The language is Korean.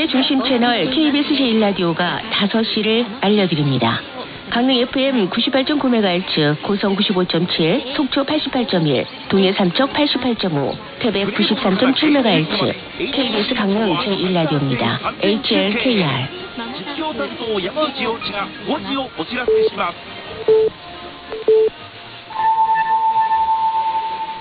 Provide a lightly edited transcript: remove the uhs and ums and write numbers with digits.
수도권의 중심 채널 KBS 제1라디오가 5시를 알려드립니다. 강릉 FM 98.9MHz, 고성 95.7, 속초 88.1, 동해 삼척 88.5, 태백 93.7MHz, KBS 강릉 제1라디오입니다. HLKR. 実況担当山内陽一が5時をお知らせします。